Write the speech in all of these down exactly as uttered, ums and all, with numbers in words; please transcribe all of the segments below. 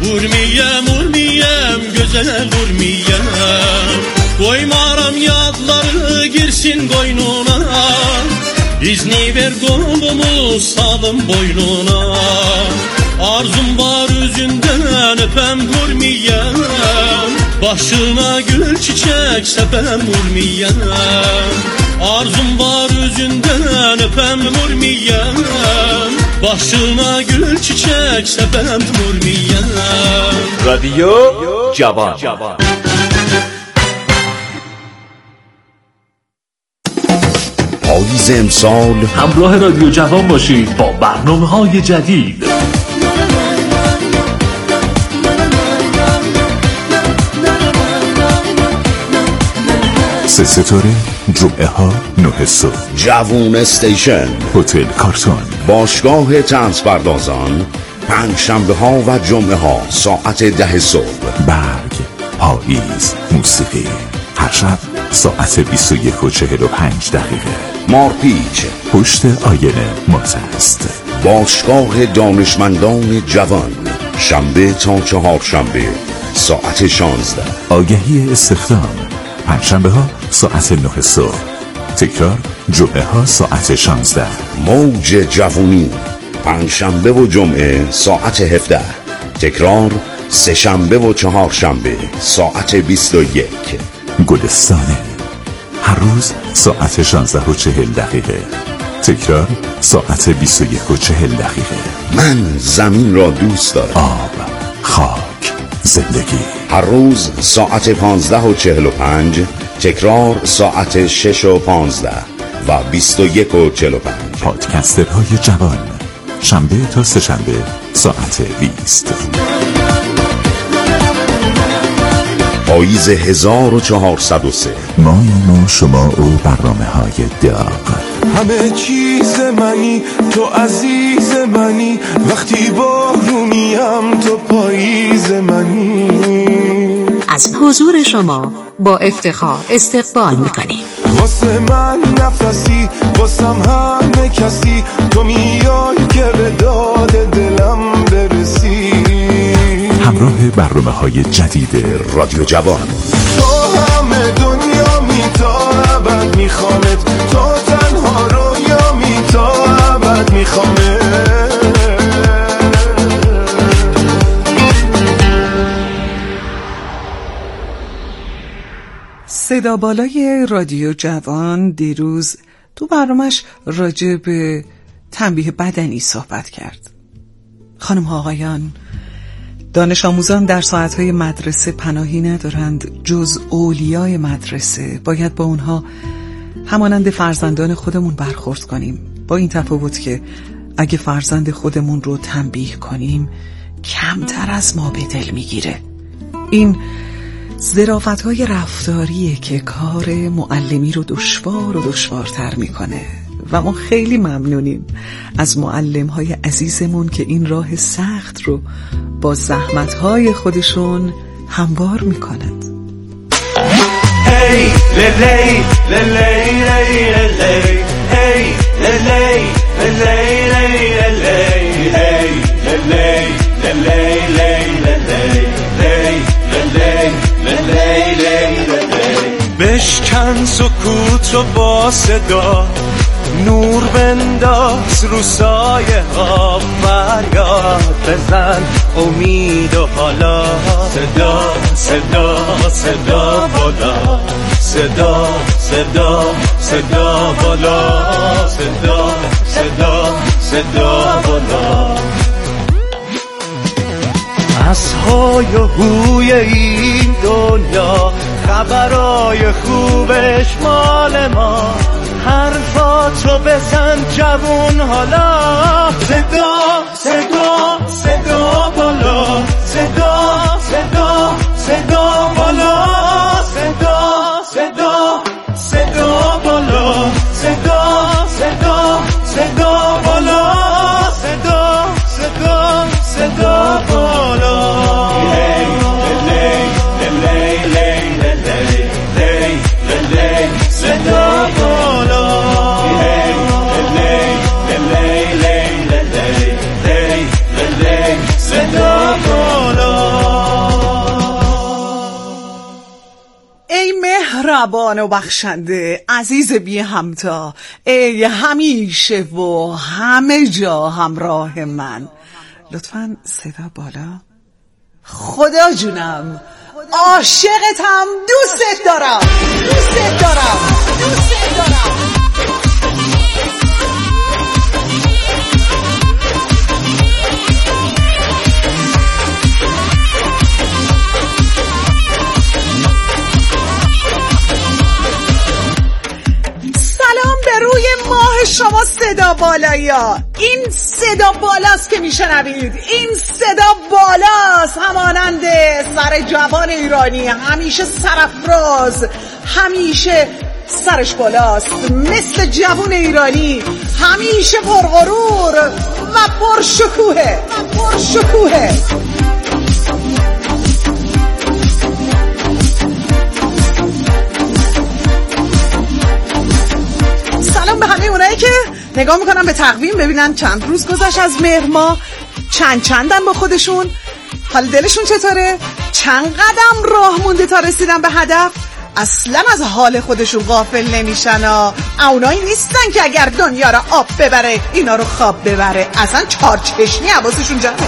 Vurmiyem, vurmiyem, güzel vurmiyem. Koymaram yadları girsin koynuna. İzni ver kolumu salım boynuna. Arzum var üzünden öpem vurmiyem. Başına gül çiçek sepem vurmiyem. Arzum var üzünden öpem vurmiyem. Başına gül çiçek sepem vurmiyem. رادیو جوان. پاییز امسال همراه رادیو جوان باشید با برنامه‌های جدید. سه ستاره، جمعه ها نه صبح، جوون استیشن، هتل کارتون، باشگاه طنز پردازان، پنج شنبه ها و جمعه ها ساعت ده صبح. برگ، پاییز، موسیقی، هر شب ساعت بیست و یک و چهل و پنج دقیقه. مارپیچ، پشت آینه ماز است. باشگاه دانشمندان جوان، شنبه تا چهار شنبه ساعت شانزده. آگهی استخدام، پنجشنبه ها ساعت نه صبح، تکرار جمعه ها ساعت شانزده. موج جوونی، پنجشنبه و جمعه ساعت هفده، تکرار سه شنبه و چهار شنبه ساعت بیست و یک. گلستانه، هر روز ساعت شانزده و چهل دقیقه، تکرار ساعت بیست و یک و چهل دقیقه. من زمین را دوست دارم. آب، خاک، زندگی. هر روز ساعت پانزده و چهل و پنج، تکرار ساعت شش و پانزده و بیست و یک و چهل و پنج. پادکسترهای جوان، شنبه تا سه شنبه ساعت بیست. پاییز هزار و چهارصد و سه، ماییم و شما و برنامه های داغ. همه چیز منی، تو عزیز منی، وقتی بارونیم تو پاییز منی. از حضور شما با افتخار استقبال میکنیم. واسه من نفسی، واسم همه کسی، تو میای که به داد دلم برسی. همراه برنامه های جدید رادیو جوان. تو همه دنیا می تا ابد میخوامت، تو تنها رویا می تا ابد میخوامت. صدا بالای رادیو جوان دیروز تو برنامه‌اش راجع به تنبیه بدنی صحبت کرد. خانم ها آقایان، دانش آموزان در ساعتهای مدرسه پناهی ندارند جز اولیای مدرسه. باید با اونها همانند فرزندان خودمون برخورد کنیم، با این تفاوت که اگه فرزند خودمون رو تنبیه کنیم کمتر از ما به دل میگیره. این ظرافت‌های رفتاریه که کار معلمی رو دشوار و دشوارتر میکنه و ما خیلی ممنونیم از معلم‌های عزیزمون که این راه سخت رو با زحمت‌های خودشون هموار میکنند. Hey, lele, lele, lele, hey, lele, lele, lele, hey, lele, lele, lele, بشکن سکوت رو با صدا، نور بنداز رو سایه ها، فریاد بزن امید و حالا، صدا صدا صدا بالا، صدا صدا صدا بالا، صدا صدا صدا بالا. از های و هوی این دنیا خبرای خوبش مال ما، حرفاتو بزن جوون حالا، صدا صدا صدا بالا، صدا صدا صدا بالا، صدا صدا صدا بالا، صدا صدا صدا بالا، صدا صدا صدا بالا. صدا بالا، صدا مهربان و بخشنده، عزیز بی همتا، ای همیشه و همه جا همراه من. لطفاً صدا بالا. خدا جونم، عاشقتم، دوستت دارم، دوستت دارم، دوستت دارم. سلام به روی ماه شما صدا بالایی‌ها. این صدا بالاست که میشنوید، این صدا بالاست، همانند سر جوان ایرانی، همیشه سرافراز، همیشه سرش بالاست، مثل جوان ایرانی، همیشه پرغرور و پرشکوهه و پرشکوهه. سلام به همه اونایی که نگاه میکنن به تقویم ببینن چند روز گذشت از مهر ماه، چند چندن با خودشون، حال دلشون چطوره، چند قدم راه مونده تا رسیدن به هدف. اصلا از حال خودشون غافل نمیشن ها. اونایی نیستن که اگر دنیا را آب ببره اینا رو خواب ببره، اصلا چارچشمی حواسشون جمعه.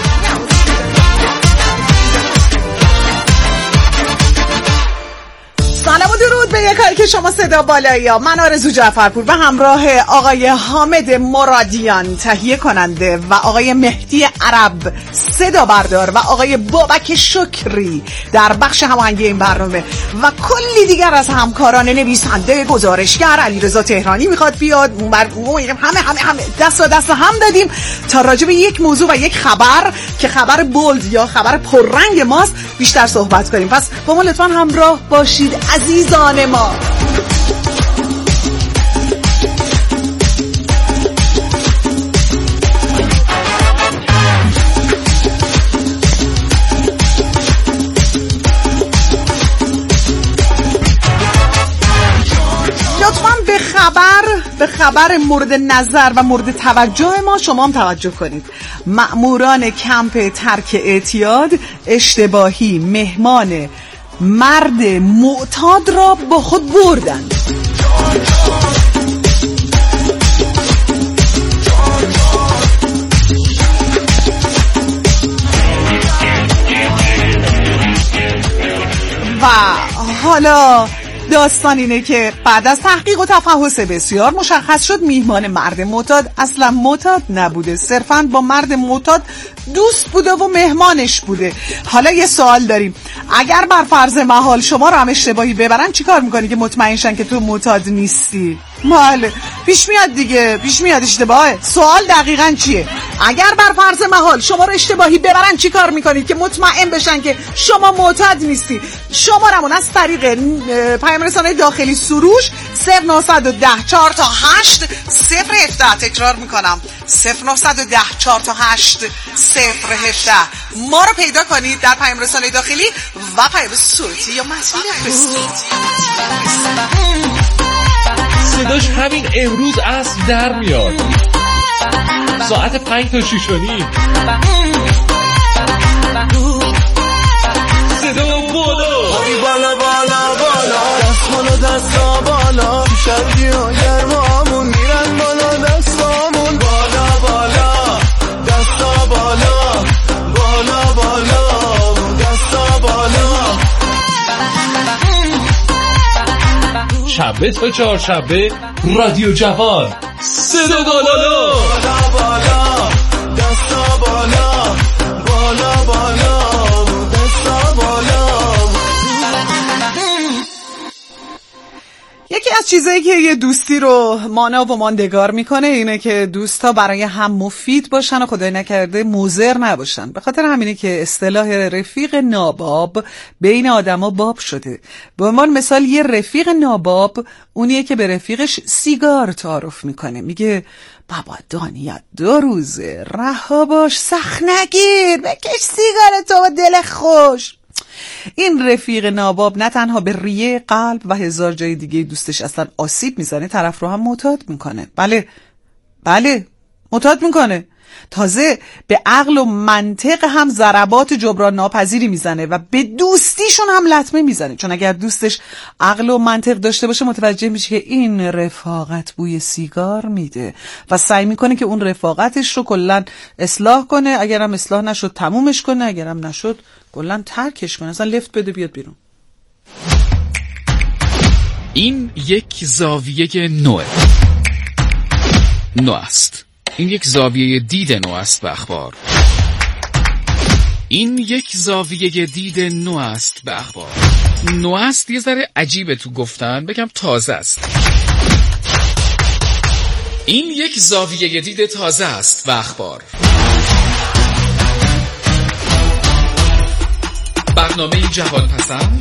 سلام و درود به یکایی که شما صدا بالایی ها. من آرزو جعفرپور و همراه آقای حامد مرادیان تهیه کننده و آقای مهدی عرب صدا بردار و آقای بابک شکری در بخش هماهنگی این برنامه و کلی دیگر از همکاران نویسنده، گزارشگر، علیرضا تهرانی میخواد بیاد، همه همه همه دست و دست هم دادیم تا راجع به یک موضوع و یک خبر که خبر بولد یا خبر پررنگ ماست بیشتر صحبت کنیم. پس با ما لطفاً همراه باشید عزیزان ما. لطفاً به خبر به خبر مورد نظر و مورد توجه ما شما هم توجه کنید. مأموران کمپ ترک اعتیاد اشتباهی مهمان مرد معتاد را با خود بردند. و حالا داستان اینه که بعد از تحقیق و تفحص بسیار مشخص شد میهمان مرد معتاد اصلا معتاد نبوده، صرفاً با مرد معتاد دوست بوده و مهمانش بوده. حالا یه سوال داریم، اگر بر فرض محال شما رو هم اشتباهی ببرن چی کار میکنی که مطمئن شن که تو معتاد نیستی؟ بله پیش میاد دیگه، پیش میاد اشتباهه. سوال دقیقاً چیه؟ اگر بر فرض محال شما رو اشتباهی ببرن چی کار میکنید که مطمئن بشن که شما معتاد نیستی؟ شمارمون از طریق پیام رسانه داخلی سروش صفر نه یک صفر چهار تا هشت صفر هفده، تکرار میکنم صفر نه یک صفر چهار تا هشت صفر هفده ما رو پیدا کنید در پیام رسانه داخلی و پیام صوتی یا مسئول بفرستید. صداش همین امروز اصل در میاد، ساعت پنج تا شیش و نیم. صدا بالا بالا بالا بالا، دست بالا دستا بالا، شرقی ها گرمامون میرن بالا، دستامون بالا بالا، دستا بالا بالا بالا، دستا بالا. شنبه تا چهارشنبه رادیو جوان صدا بالا بالا بالا، دستا بالا بالا بالا، دستا بالا. یکی از چیزایی که یه دوستی رو مانا و ماندگار میکنه اینه که دوستا برای هم مفید باشن و خدای نکرده مضر نباشن. به خاطر همینه که اصطلاح رفیق ناباب بین آدما باب شده. به عنوان مثال یه رفیق ناباب اونیه که به رفیقش سیگار تعارف میکنه، میگه بابا دانیت دو روزه رها باش، سخت نگیر، بکش سیگار تو با دل خوش. این رفیق ناباب نه تنها به ریه، قلب و هزار جای دیگه دوستش اصلا آسیب میزنه، طرف رو هم معتاد میکنه. بله بله معتاد میکنه. تازه به عقل و منطق هم ضربات جبران ناپذیری میزنه و به دوستیشون هم لطمه میزنه، چون اگر دوستش عقل و منطق داشته باشه متوجه میشه که این رفاقت بوی سیگار میده و سعی میکنه که اون رفاقتش رو کلا اصلاح کنه، اگرم اصلاح نشد تمومش کنه، اگرم نشد کلا ترکش کنه، اصلا لفت بده بیاد بیرون. این یک زاویه نوع نو است. این یک زاویه دید نو است به اخبار. این یک زاویه دید نو است به اخبار. نو است یه ذره عجیبه تو گفتن، بگم تازه است. این یک زاویه دید تازه است به اخبار. برنامه جوان پسند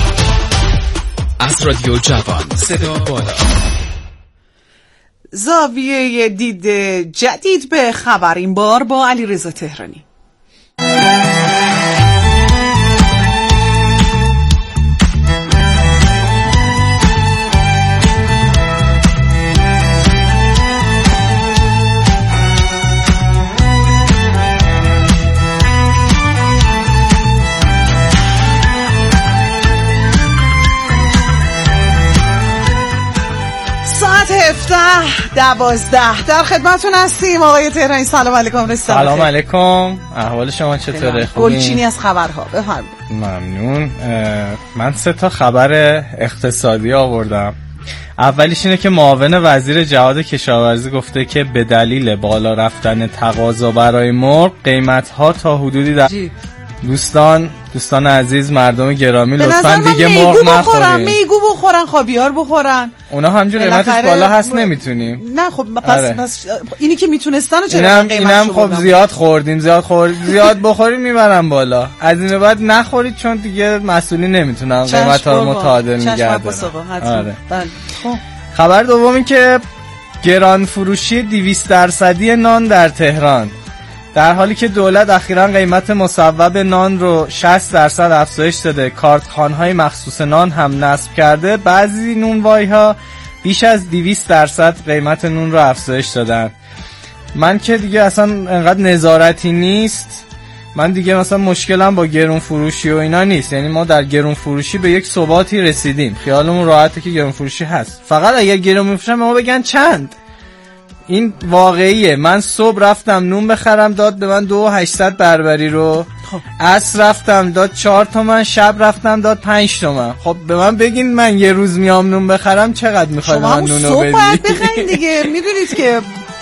از رادیو جوان، صدا بالا. زاویه دید جدید به خبر، این بار با علیرضا تهرانی. هفته دوازده در خدمتون هستیم. آقای تهرانی سلام علیکم. رسالت سلام علیکم، احوال شما چطوره؟ گلچینی از خبرها، بفرمایید. ممنون. من سه تا خبر اقتصادی آوردم. اولیش اینه که معاون وزیر جهاد کشاورزی گفته که به دلیل بالا رفتن تقاضا برای مرغ قیمت‌ها تا حدودی در جی. دوستان دوستان عزیز، مردم گرامی، لطفاً دیگه مرغ نخورین. میگو بخورن، خابیار بخورن. اونا همجور قیمتش بالا هست ب... نمیتونیم. نه خب پس, آره. پس اینی که میتونستن و چرا اینم قیمتشو اینم خب زیاد خوردیم، زیاد خوردیم، زیاد بخوریم میبرن بالا. از این بعد نخورید چون دیگه مسئولی نمیتونن قیمت‌ها رو متعادل نگهدارن. آره. بله. خب خبر دومی که گران فروشی دویست درصدی نان در تهران. در حالی که دولت اخیراً قیمت مصوب نان رو شصت درصد افزایش داده، کارتخوان‌های مخصوص نان هم نصب کرده، بعضی نونوایی‌ها بیش از دویست درصد قیمت نون رو افزایش دادن. من که دیگه اصلا انقدر نظارتی نیست، من دیگه مثلا مشکلم با گرون فروشی و اینا نیست، یعنی ما در گرون فروشی به یک ثباتی رسیدیم، خیالمون راحته که گرون فروشی هست، فقط اگه گرون می‌فروشن ما بگن چند. این واقعیه. من صبح رفتم نون بخرم، داد به من دو هشتصد بربری رو. عصر رفتم داد چهار تومن، شب رفتم داد پنج تومن. خب به من بگین من یه روز میام نون بخرم چقدر میخوای من نونو بدی؟ شما صبح باید بخرین دیگه. میدونید که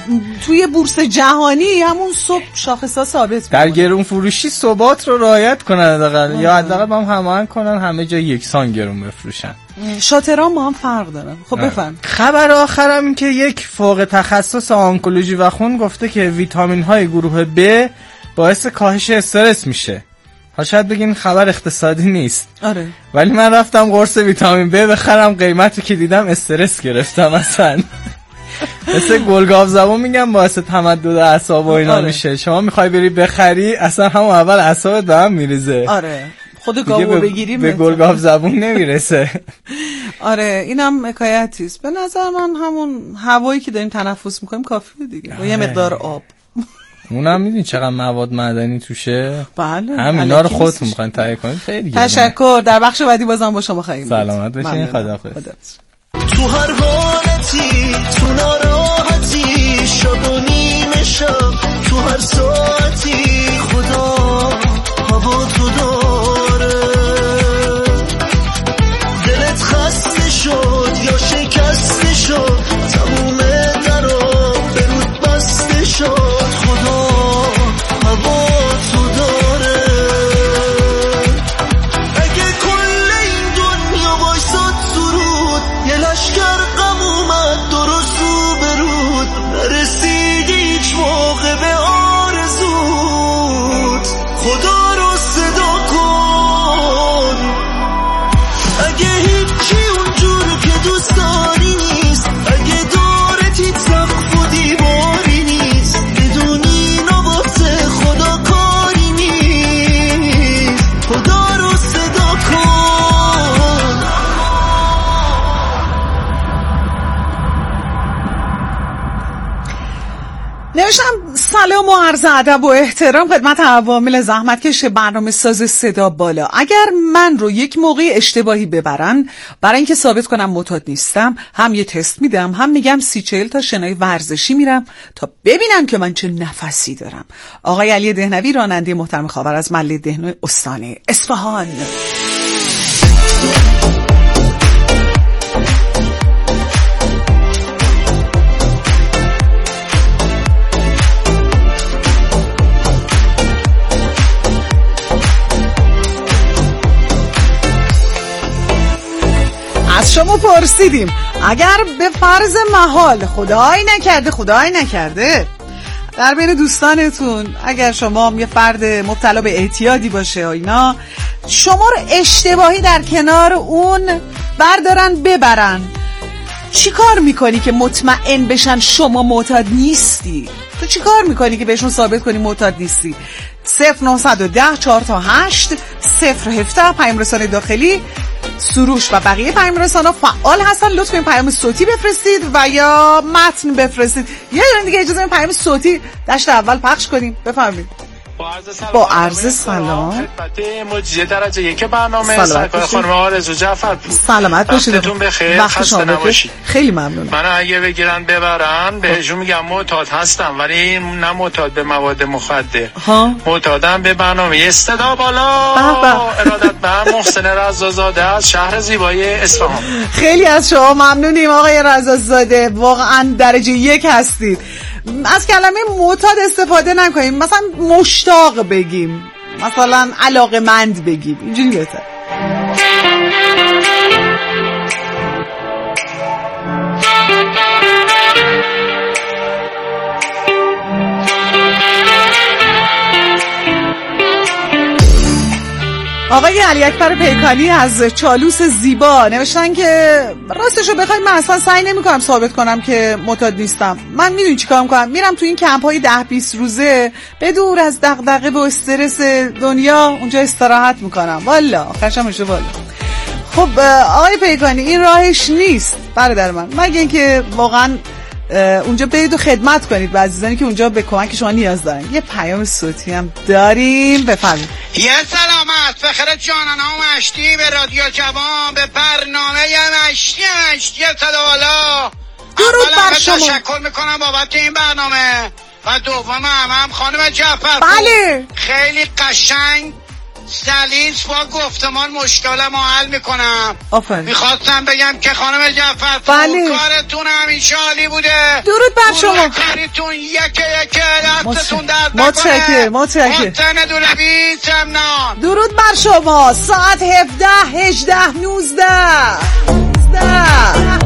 توی بورس جهانی همون صبح شاخصا ثابت در گرون فروشی ثبات رو رعایت کنن حداقل، یا حداقل با هم هماهنگ کنن همه جا یکسان گرون بفروشن. شاتران با هم فرق دارن. خب بفهم. خبر آخرم این که یک فوق تخصص آنکولوژی و خون گفته که ویتامین های گروه ب باعث کاهش استرس میشه. ها شاید بگین خبر اقتصادی نیست. آره. ولی من رفتم قرص ویتامین ب بخرم، قیمتی که دیدم استرس گرفتم اصلا. مثل گلگاو زبون میگم باعث تمدد اعصاب و اینا آره. میشه. شما میخوای بری بخری اصلا همون اول اعصابت به هم میریزه. آره. خود گاوو بگیریم به گلگاو زبون نمیرسه. آره اینم حکایتی است. به نظر من همون هوایی که داریم تنفس میکنیم کافیه دیگه، با یه مقدار آب. اونم میدونی چقدر مواد معدنی توشه؟ بله. همینا رو خودتون میخواین تهیه کنید. خیلی تشکر. در بخش بعدی بازم با شما خواهیم بود. سلامت باشین. خداحافظ. تو هر حالتی، تو ناراحتی، شب و نیمه شب، تو هر ساعتی، خدا هوا تو داره. دلت خسته شد یا شکسته شد، تموم درا به رود بسته شد، خدا هوا تو داره. اگه کل این دنیا وایساد سرود، یه لشکر غم اومد درست رو برود، نرسیدی هیچ موقع به آرزود، خدا رو صدا کن. اگه هیچی اونجور که دوست داری نیست، اگه دارتی سقف و دیواری نیست، بدونی نواسه خدا کاری نیست، خدا رو صدا کن. نوشتم سلام و عرض ادب و احترام خدمت عوامل زحمتکش برنامه ساز صدا بالا. اگر من رو یک موقع اشتباهی ببرن، برای اینکه ثابت کنم معتاد نیستم، هم یه تست میدم، هم میگم سی چهل تا شنای ورزشی میرم تا ببینم که من چه نفسی دارم. آقای علی دهنوی، راننده محترم خاور از محله دهنوی استان اصفهان. از شما پرسیدیم اگر به فرض محال، خدای نکرده خدای نکرده در بین دوستانتون اگر شما یه فرد مبتلا به اعتیادی باشه و اینا، شما رو اشتباهی در کنار اون بردارن ببرن، چی کار میکنی که مطمئن بشن شما معتاد نیستی؟ تو چی کار میکنی که بهشون ثابت کنی معتاد نیستی؟ صفر نه یک صفر چهار تا هشت صفر هفته پیام رسانه داخلی سروش و بقیه پیام رسانه فعال هستن. لطفاً پیام صوتی بفرستید و یا متن بفرستید. یه دونه دیگه اجازه بدید پیام صوتی دشت اول پخش کنیم. بفرمایید. با عرض سلام خدمت مجری درجه یک برنامه سرکار خانم آرزو جعفر پور. سلامت باشید. وقتتون بخیر. وقت شما بخیر. خیلی ممنونم. من اگه بگیرن ببرن بهشون میگم معتاد هستم، ولی نه معتاد به مواد مخدر، معتادم به برنامه صدا بالا. ارادت من محسن رضازاده از شهر زیبای اصفهان. خیلی از شما ممنونیم آقای رضازاده، واقعا درجه یک هستید. از کلمه معتاد استفاده نکنیم، مثلا مشتاق بگیم، مثلا علاقه‌مند بگیم، اینجوری بهتر. آقای علی اکبر پیکانی از چالوس زیبا نوشتن که راستشو بخوای من اصلا سعی نمی‌کنم ثابت کنم که معتاد نیستم. من میدونی چیکار می‌کنم؟ میرم تو این کمپ‌های ده بیست روزه به دور از دغدغه و استرس دنیا، اونجا استراحت می‌کنم. والا آخرش هم میشه والا. خب آقای پیکانی این راهش نیست برادر من، مگه اینکه واقعا اونجا برید و خدمت کنید به عزیزانی که اونجا به کمک شما نیاز دارن. یه پیام صوتی هم داریم، بفرمایید. یه سلامت فخر جانان ها مشتی به رادیو جوان، به برنامه مشتی مشتی صدا بالا. درود بر شما. تشکر میکنم بابت این برنامه و دوم هم هم خانم جعفر. بله خیلی قشنگ سلیس با گفتمان مشکل ما حل میکنم. آفرین. میخواستم بگم که خانم جعفر بله. کارتون همیشه عالی بوده. درود بر شما. کارتون یکه یکه دستتون درد نکنه. متشکر متشکر. متن دولبی سمنان. درود بر شما. ساعت هفده هجده نوزده نوزده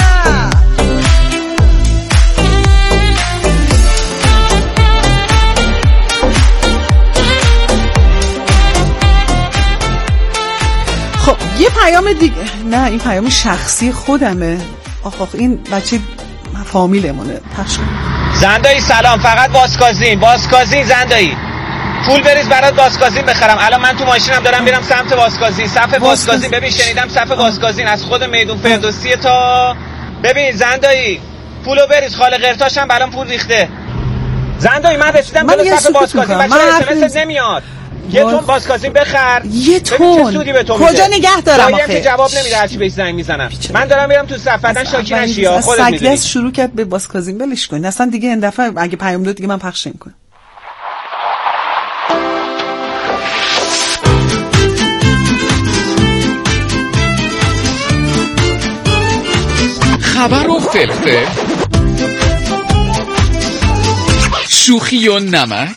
خب یه پیام دیگه، نه این پیام شخصی خودمه. آخ آخ این بچه فامیلمونه. پخش کن. زندایی سلام، فقط باسکازین باسکازین زندایی پول بریز برات باسکازین بخرم. الان من تو ماشینم دارم میرم سمت باسکازین، صف باسکازین. ببین شنیدم صف باسکازین از خود میدون فردوسی تا ببین زندایی پولو بریز، خاله قرتاشم الان پول ریخته. زندایی من رسیدم به صف باسکازین، بچه‌ها اس نمیاد. یه تون باسکازین بخر. یه تون کجا نگه دارم آخه؟ که جواب نمیده هرچی بهش زنگ میزنم. من دارم میرم تو صف، بعدن شاکی نشی ها، خودت میدونی. سگیس شروع کرد به باسکازین، ولش کن. اصلا دیگه این دفعه اگه پیام داد دیگه من پخش نمی‌کنم. خبر و فلفل، شوخی و نمک،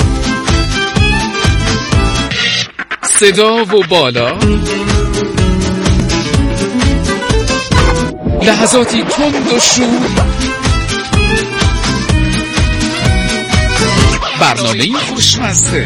صدا و بالا، لحظاتی تند و شور، برنامه خوشمزه،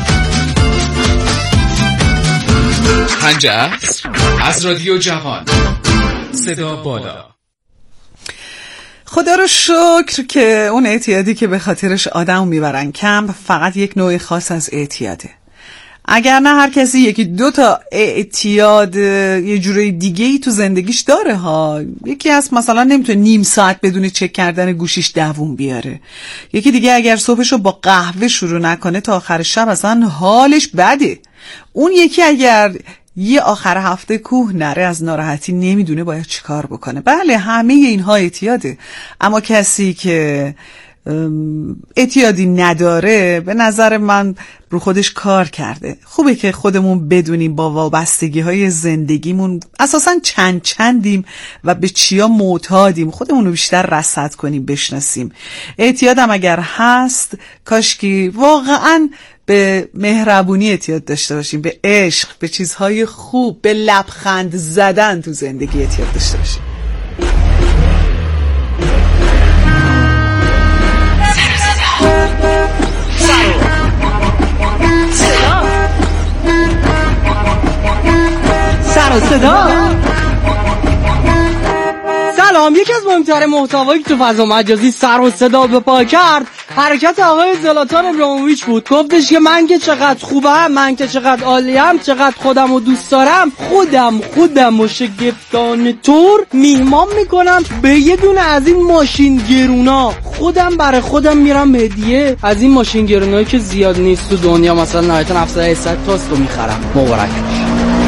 پنج عصر از رادیو جوان، صدا بالا. خدا رو شکر که اون اعتیادی که به خاطرش آدم میبرن کمپ فقط یک نوع خاص از اعتیاده. اگر نه هر کسی یکی دو تا اعتیاد یه جوری دیگه ای تو زندگیش داره ها. یکی از مثلا نمیتونه نیم ساعت بدون چک کردن گوشیش دووم بیاره. یکی دیگه اگر صبحشو با قهوه شروع نکنه تا آخر شب اصلا حالش بده. اون یکی اگر یه آخر هفته کوه نره از ناراحتی نمیدونه باید چی کار بکنه. بله همه اینها اعتیاده، اما کسی که اعتیادی نداره به نظر من رو خودش کار کرده. خوبه که خودمون بدونیم با وابستگی های زندگیمون اساساً چند چندیم و به چیا معتادیم، خودمون رو بیشتر رصد کنیم، بشناسیم. اعتیادم اگر هست کاشکی واقعاً به مهربونی اعتیاد داشته باشیم، به عشق، به چیزهای خوب، به لبخند زدن تو زندگی اعتیاد داشته باشیم. سر و صدا. سلام. یکی از مهمترین محتوایی که تو فضا مجازی سر و صدا به پا کرد حرکت آقای زلاتان ابراهیموویچ بود. گفتش که من که چقدر خوبم، من که چقدر عالیم، چقدر خودم رو دوست دارم، خودم خودم و شگفتانه طور میهمان میکنم به یه دونه از این ماشین گرونا. خودم برای خودم میرم هدیه از این ماشین گرونایی که زیاد نیست تو دنیا، مثلا نهایتا هفتصد هشتصد تاست رو میخرم. مبارک باشه.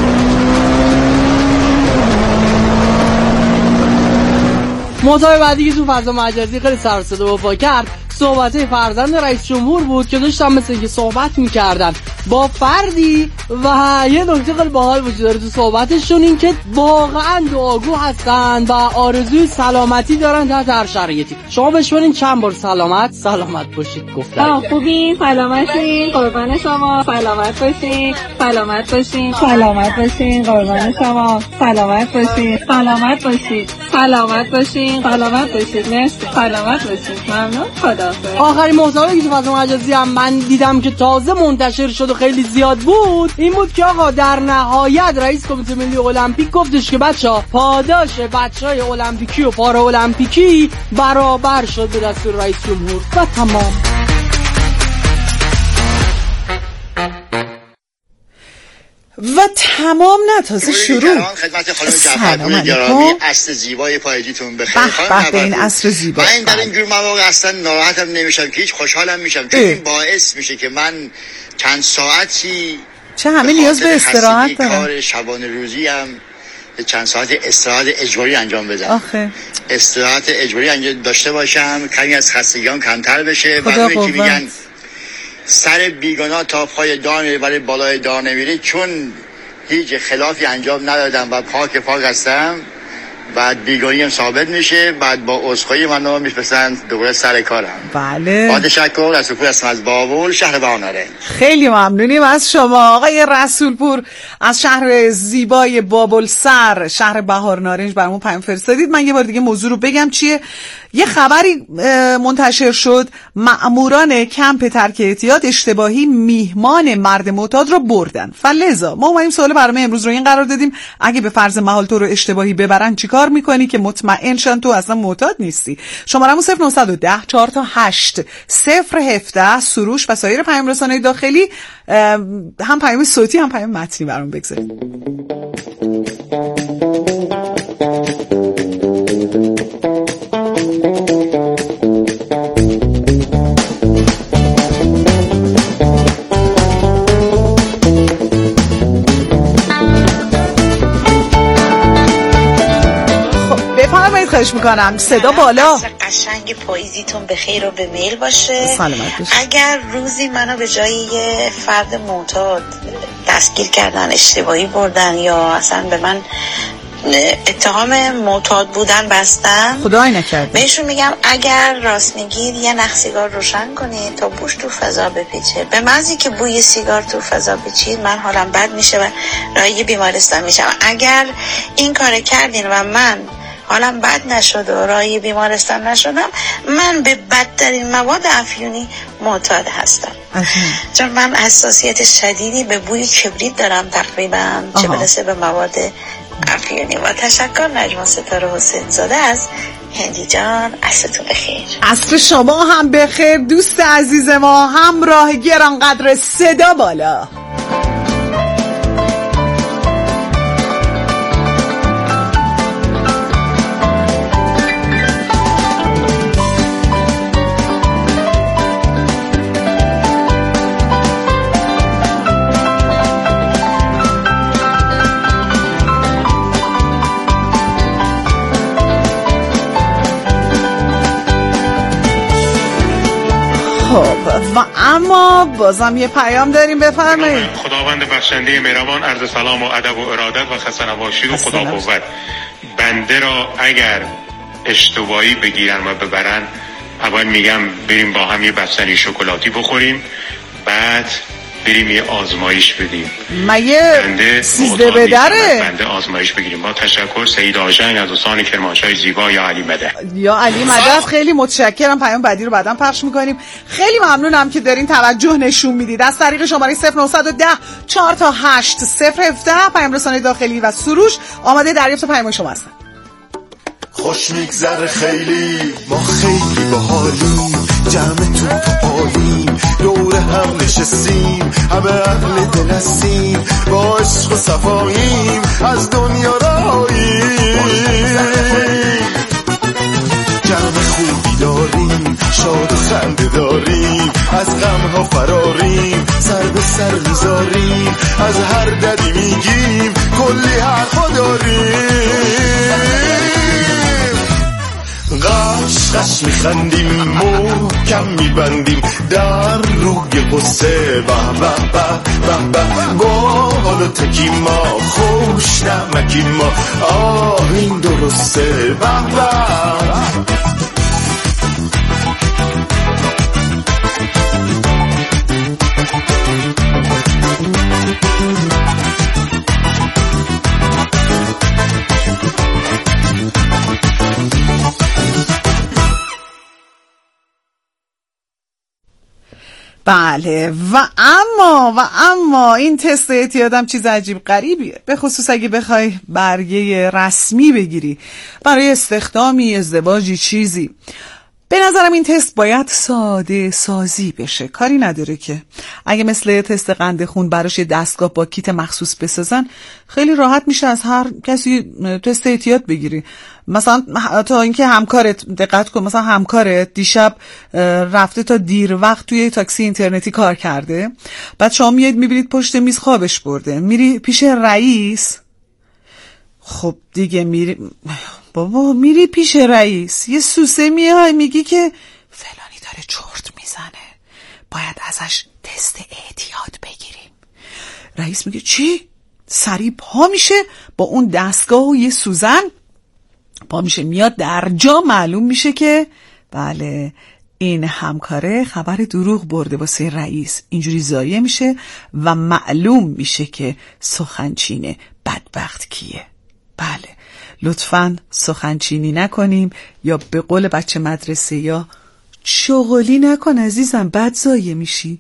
محتوای بعدی که تو فضا مجازی خیلی سر و صدا پا کرد صحبت فرزند رئیس جمهور بود که داشتن مثل اینکه صحبت میکردن با فردی و یه نکته خیلی باحال وجود داره تو صحبتشون، این که واقعا دعاگو هستن و آرزوی سلامتی دارن تحت هر شرایطی. شما بشونین چند بار سلامت سلامت باشید گفتن. خوبین، سلامتین، قربان شما، سلامت باشین، سلامت باشین، سلامت باشین، قربان شما، سلامت باشین، سلامت باشید، سلامت باشین، سلامت باشید، مرسی، سلامت باشید، ممنون، خدا. آخرین محتوایی که تو فضا مجازی هم من دیدم که تازه منتشر شد و خیلی زیاد بود این بود که آقا در نهایت رئیس کمیته ملی المپیک گفتش که بچه‌ها پاداش بچهای المپیکی و پارا المپیکی برابر شد به دستور رئیس جمهور و تمام. و تمام نه تازه شروع. خدمت خانم جعفرپور گرامی، عصر زیبای پاییزیتون بخیر. به به این عصر زیبا. من در این جور مواقع اصلا ناراحتم نمیشم که هیچ خوشحالم میشم، چون این باعث میشه که من چند ساعتی چه همه نیاز به استراحت دارم. کار شبانه روزی هم چند ساعت استراحت اجباری انجام بدم. آخه استراحت اجباری انجام داشته باشم کمی از خستگیام کمتر بشه. بعد که میگن سر بیگناه تا پای دار میره ولی بالای دار نمیره، چون هیچ خلافی انجام ندادم و پاک پاک هستم، بعد بیگانیم ثابت میشه، بعد با عذرخواهی منو میفرستن دوباره سر کارم. بله. با تشکر. رسولپور هستم از بابل، شهر بهارنارنج. خیلی ممنونیم از شما آقای رسولپور از شهر زیبای بابل سر، شهر بهارنارنج برامون پیام فرستادید. من یه بار دیگه موضوع رو بگم چیه. یه خبری منتشر شد، مأموران کمپ ترک اعتیاد اشتباهی میهمان مرد معتاد رو بردن. فلذا ما اومدیم سوال برنامه امروز رو این قرار دادیم اگه به فرض محال تو رو اشتباهی ببرن چیکار میکنی که مطمئن شن تو اصلا معتاد نیستی؟ شماره‌مون صفر نه یک صفر چهار تا هشت صفر هفده سروش و سایر پیام رسانه‌های داخلی، هم پیام صوتی هم پیام متنی برام بگذارید. خواهش میکنم صدا بالا. قشنگ پاییزیتون به خیر و به میل باشه. سلامت باشه. اگر روزی منو به جای یه فرد معتاد دستگیر کردن، اشتباهی بردن یا اصلا به من اتهام معتاد بودن بستن، خدای نکرده، بهشون میگم اگر راست میگید یه نخ سیگار روشن کنید تا بوش تو فضا بپیچه. به محضی که بوی سیگار تو فضا بپیچید من حالم بد میشه و راهی بیمارستان میشم. اگر این کار کردین و من حالم بد نشد و راهی بیمارستان نشدم، من به بدترین مواد افیونی معتاد هستم. چون من حساسیت شدیدی به بوی کبریت دارم تقریبا، چه برسه به مواد افیونی. و تشکر نجما ستاره حسین زاده از هندی جان. عصرتون بخیر. عصر شما هم بخیر دوست عزیز ما، همراه گرانقدر صدا بالا. خب و اما بازم یه پیام داریم، بفرمایید. خداوند بخشنده مهربان، عرض سلام و ادب و ارادت و خسته نباشید و خدا قوت. بنده را اگر اشتباهی بگیرن و ببرن، اول میگم بریم با هم یه بستنی شکلاتی بخوریم، بعد بریم یه آزمایش بدیم. مگه سیزده بدره؟ بنده آزمایش بگیریم. با تشکر، سعید آژنگ از استان کرمانشاه زیبا یا علی مدد. یا علی مدد، خیلی متشکرم. پیام بعدی رو بعداً پخش میکنیم. خیلی ممنونم که دارین توجه نشون میدید. از طریق شماره صفر نه یک صفر چهار تا هشت صفر یک هفت پیام رسانه داخلی و سروش آماده دریافت پیام شما هستن. خوش میگذره خیلی، ما خیلی باحالیم، جمعتون تو عالیم، دور هم نشستیم، همه اهل دل هستیم، با عشق و صفاییم، از دنیا رهاییم، جمع خوبی داریم، شاد و خنده داریم، از غم ها فراریم، سر به سر میذاریم، از هر دردی میگیم، کلی حرفا داریم، قش قش میخندیم، محکم میبندیم در روی قصه، به به به به به، با حالا تکی ما، خوش نمکی ما، آه این درسته، به به. بله و اما و اما این تست اعتیادم چیز عجیب غریبیه، به خصوص اگه بخوای برگه رسمی بگیری برای استخدامی، ازدواجی، چیزی. به نظرم این تست باید ساده سازی بشه. کاری نداره که اگه مثل تست قند خون براش دستگاه با کیت مخصوص بسازن، خیلی راحت میشه از هر کسی تست اعتیاد بگیری. مثلا تا اینکه همکارت، دقت کن، مثلا همکارت دیشب رفته تا دیر وقت توی تاکسی اینترنتی کار کرده، بعد شما میاد میبینید پشت میز خوابش برده، میری پیش رئیس. خب دیگه میری بابا میری پیش رئیس، یه سوسه میای میگی که فلانی داره چرت میزنه، باید ازش تست اعتیاد بگیریم. رئیس میگه چی؟ سریع پا میشه با اون دستگاه و یه سوزن پا میشه میاد، در جا معلوم میشه که بله این همکاره خبر دروغ برده واسه رئیس. اینجوری ضایع میشه و معلوم میشه که سخنچین بدبخت کیه. بله لطفاً سخنچینی نکنیم، یا به قول بچه مدرسه یا شغلی نکن عزیزم، بد ضایع میشی.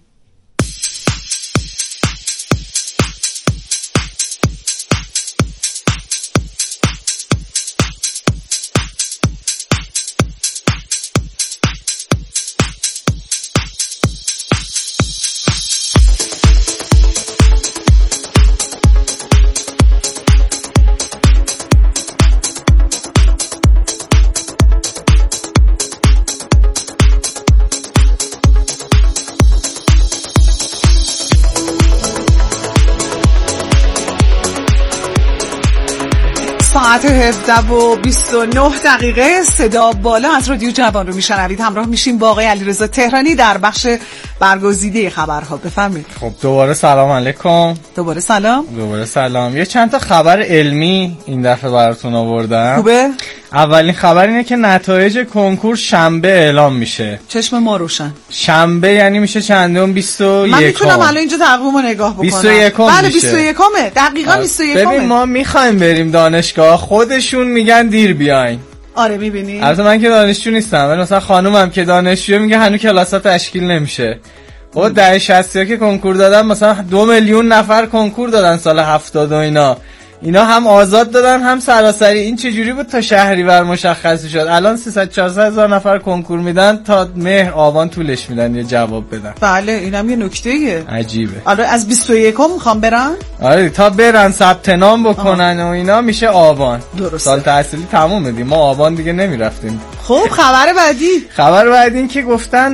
ساعت هفده و بیست و نه دقیقه صدا بالا از رادیو جوان رو میشنوید. همراه میشیم با آقای علیرضا تهرانی در بخش برگزیده خبرها. بفرمایید. خب دوباره سلام علیکم. دوباره سلام. دوباره سلام. یه چند تا خبر علمی این دفعه براتون آوردم. خوبه؟ اولین خبر اینه که نتایج کنکور شنبه اعلام میشه. چشم ما روشن. شنبه یعنی میشه چندم؟ بیست و یک. من میتونم الان اینجا تقویمو نگاه بکنم. بیست و یک بله بیست و یک دقیقاً بیست و یک. ببین ما میخوایم بریم دانشگاه، خودشون میگن دیر بیاین. آره میبینی؟ البته من که دانشجو نیستم، ولی مثلا خانومم که دانشجوه میگه هنوز کلاس‌ها تشکیل نمیشه. خب ده شصت که کنکور دادن، مثلا دو میلیون نفر کنکور دادن سال هفتاد و اینا. اینا هم آزاد دادن هم سراسری. این چجوری بود تا شهریور مشخص شد؟ الان سیصد چهارصد هزار نفر کنکور میدن، تا مهر آبان طولش میدن یه جواب بدن. بله اینم یه نکته‌ایه عجیبه. آره از بیست و یک میخوام برن. آره تا برن ثبت نام بکنن آه. و اینا میشه آبان. درسته. سال تحصیلی تموم دیگه، ما آبان دیگه نمیرفتیم. خب خبر بعدی. خبر بعدی این که گفتن